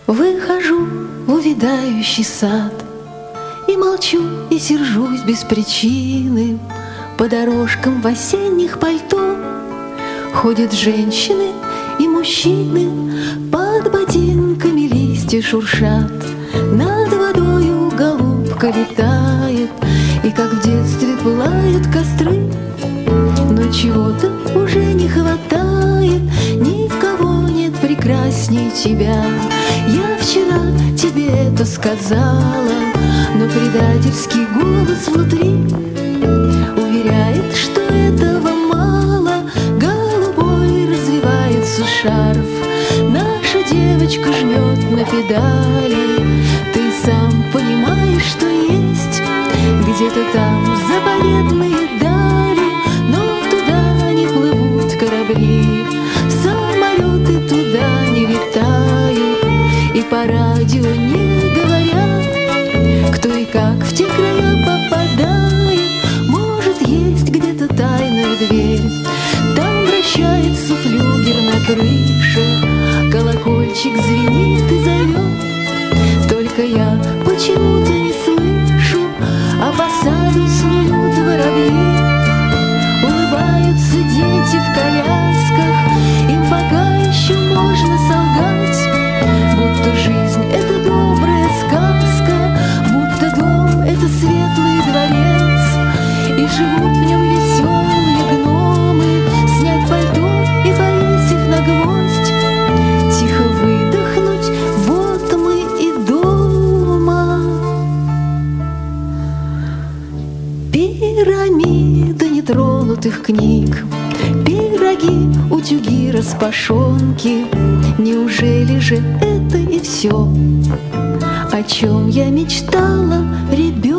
Выхожу в увядающий сад и молчу, и сержусь без причины. По дорожкам в осенних пальто ходят женщины и мужчины, под ботинками листья шуршат, над водою голубка летает, и как в детстве пылают костры. Но чего-то уже не хватает, ни в кого нет прекрасней тебя. Я вчера тебе это сказала, но предательский голос внутри уверяет, что этого мало. Голубой развивается шарф, наша девочка жмет на педали. Ты сам понимаешь, что есть где-то там заповедные дали, но туда не плывут корабли, самолеты туда не летают, и по радио не говорят, кто и как в те края попадает. Может, есть где-то тайная дверь, там вращается флюгер на крыше, колокольчик звенит и зовет. Только я почему-то не слышу, а по саду снуют воробьи. Улыбаются дети в колясках, им пока еще можно солгать, будто жизнь — это добрая сказка, будто дом — это светлый дворец, и живут в нем веселые гномы. Снять пальто и, повесив на гвоздь, тихо выдохнуть — вот мы и дома. Пирамида нетронутых книг, пироги, утюги, распашонки. Неужели же это и все, о чем я мечтала ребенком?